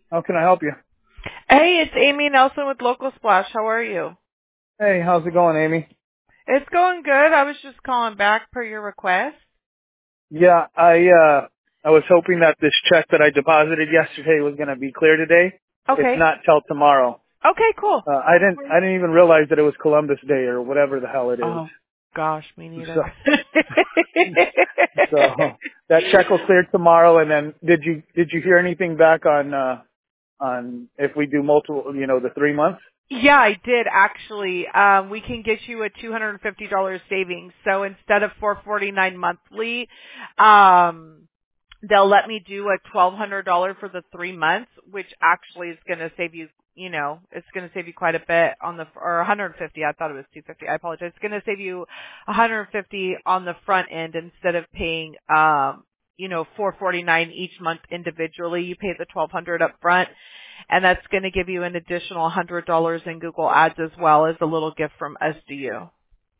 How can I help you? Hey, it's Amy Nelson with Local Splash. How are you? Hey, how's it going, Amy? It's going good. I was just calling back per your request. Yeah, I was hoping that this check that I deposited yesterday was going to be clear today. It's Okay. not till tomorrow. Okay, cool. I didn't even realize that it was Columbus Day or whatever the hell it is. Oh, gosh, me So, neither. so that check will clear tomorrow. And then did you hear anything back on if we do multiple, the 3 months? Yeah, I did actually. We can get you a $250 savings. So instead of $449 monthly, they'll let me do a $1,200 for the 3 months, which actually is going to save you, it's going to save you quite a bit on the, or 150. I thought it was 250. I apologize. It's going to save you 150 on the front end instead of paying, $449 each month individually. You pay the 1,200 up front, and that's going to give you an additional $100 in Google Ads as well as a little gift from us to you.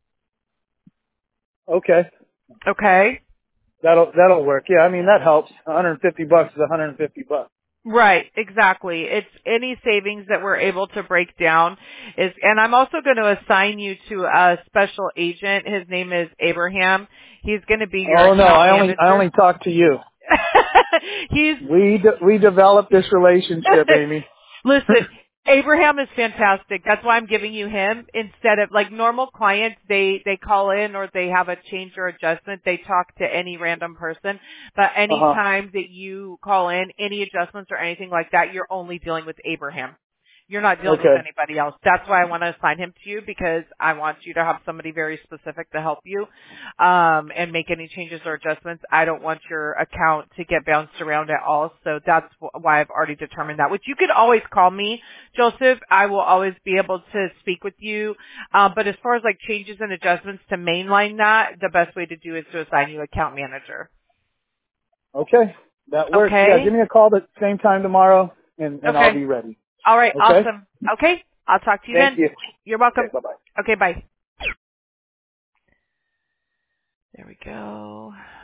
Okay, Okay. that'll work. Yeah, I mean that helps. $150 is $150. Right, exactly. It's any savings that we're able to break down and I'm also going to assign you to a special agent. His name is Abraham. He's going to be your Oh no, account I manager. only talk to you. He's We developed this relationship, Amy. Listen, Abraham is fantastic. That's why I'm giving you him instead of like normal clients. They call in or they have a change or adjustment. They talk to any random person. But any Uh-huh. time that you call in any adjustments or anything like that, you're only dealing with Abraham. You're not dealing with Okay. anybody else. That's why I want to assign him to you because I want you to have somebody very specific to help you and make any changes or adjustments. I don't want your account to get bounced around at all. So that's why I've already determined that. Which you could always call me, Joseph. I will always be able to speak with you. But as far as like changes and adjustments to mainline that, the best way to do is to assign you account manager. Okay. That works. Yeah, give Okay? me a call at the same time tomorrow and I'll Okay. be ready. All right. Okay? Awesome. Okay. I'll talk to you Thank then. you. You're Okay, welcome. bye-bye. Okay. Bye. There we go.